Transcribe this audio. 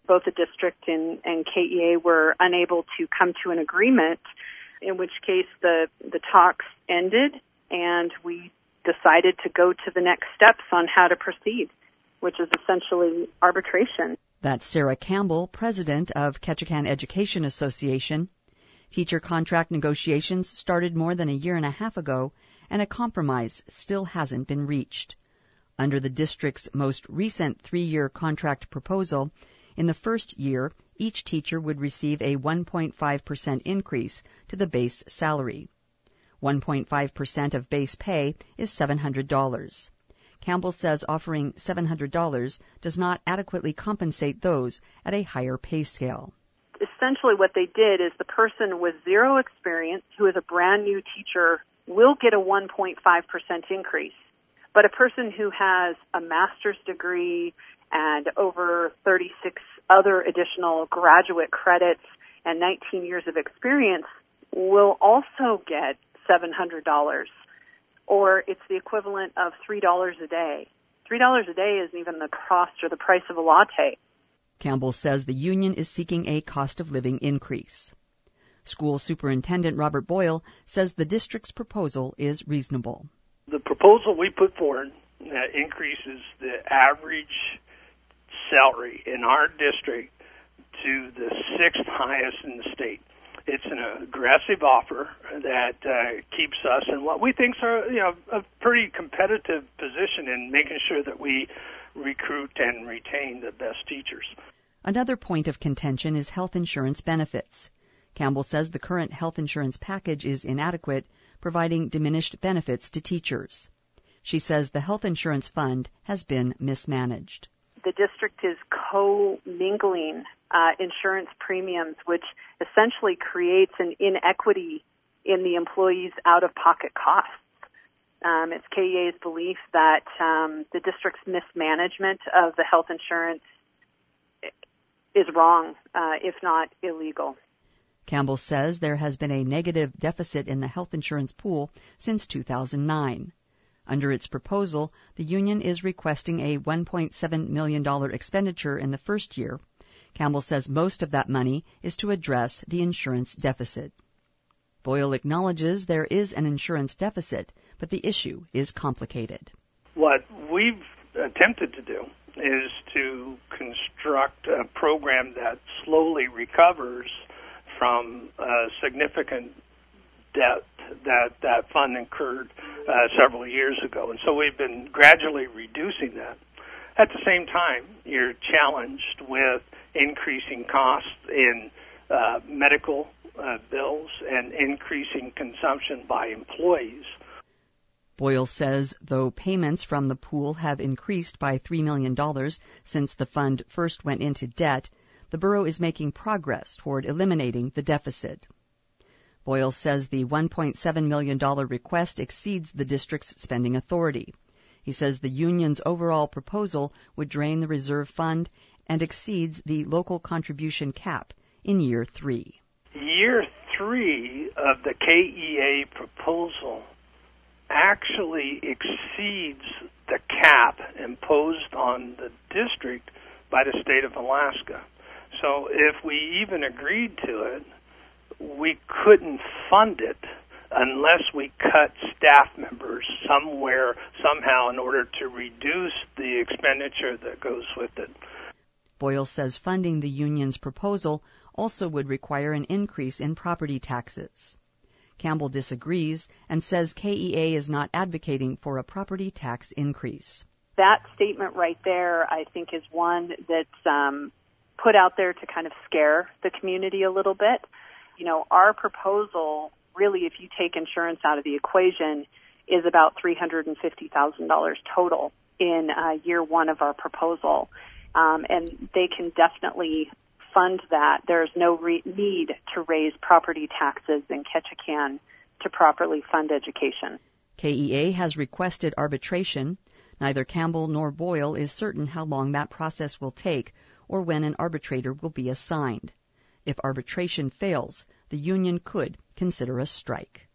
both the district and KEA were unable to come to an agreement, in which case the talks ended and we decided to go to the next steps on how to proceed, which is essentially arbitration. That's Sarah Campbell, president of Ketchikan Education Association. Teacher contract negotiations started more than a year and a half ago, and a compromise still hasn't been reached. Under the district's most recent 3-year contract proposal, in the first year, each teacher would receive a 1.5% increase to the base salary. 1.5% of base pay is $700. Campbell says offering $700 does not adequately compensate those at a higher pay scale. Essentially what they did is the person with zero experience, who is a brand new teacher, will get a 1.5% increase. But a person who has a master's degree and over 36 other additional graduate credits and 19 years of experience will also get $700, or it's the equivalent of $3 a day. $3 a day isn't even the cost or the price of a latte. Campbell says the union is seeking a cost of living increase. School Superintendent Robert Boyle says the district's proposal is reasonable. The proposal we put forward increases the average salary in our district to the 6th highest in the state. It's an aggressive offer that keeps us in what we think are, a pretty competitive position in making sure that we recruit and retain the best teachers. Another point of contention is health insurance benefits. Campbell says the current health insurance package is inadequate, providing diminished benefits to teachers. She says the health insurance fund has been mismanaged. The district is co-mingling insurance premiums, which essentially creates an inequity in the employees' out-of-pocket costs. It's KEA's belief that the district's mismanagement of the health insurance is wrong, if not illegal. Campbell says there has been a negative deficit in the health insurance pool since 2009. Under its proposal, the union is requesting a $1.7 million expenditure in the first year. Campbell says most of that money is to address the insurance deficit. Boyle acknowledges there is an insurance deficit, but the issue is complicated. What we've attempted to do is to construct a program that slowly recovers from significant debt that fund incurred several years ago. And so we've been gradually reducing that. At the same time, you're challenged with increasing costs in medical bills and increasing consumption by employees. Boyle says though payments from the pool have increased by $3 million since the fund first went into debt, the borough is making progress toward eliminating the deficit. Boyle says the $1.7 million request exceeds the district's spending authority. He says the union's overall proposal would drain the reserve fund and exceeds the local contribution cap in year 3. Year 3 of the KEA proposal actually exceeds the cap imposed on the district by the state of Alaska. So if we even agreed to it, we couldn't fund it unless we cut staff members somehow in order to reduce the expenditure that goes with it. Boyle says funding the union's proposal also would require an increase in property taxes. Campbell disagrees and says KEA is not advocating for a property tax increase. That statement right there, I think, is one that's put out there to kind of scare the community a little bit. Our proposal, really, if you take insurance out of the equation, is about $350,000 total in year 1 of our proposal. And they can definitely fund that. There's no need to raise property taxes in Ketchikan to properly fund education. KEA has requested arbitration. Neither Campbell nor Boyle is certain how long that process will take or when an arbitrator will be assigned. If arbitration fails, the union could consider a strike.